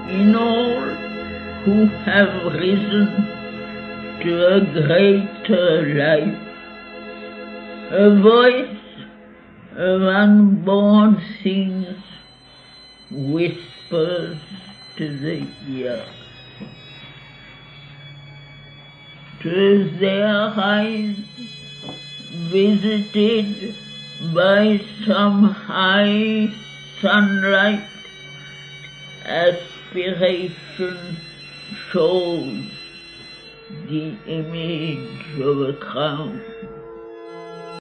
in all who have risen to a greater life. A voice of unborn things whispers to the ear. 'Twas their eyes visited by some high sunlight. Aspiration shows the image of a crown.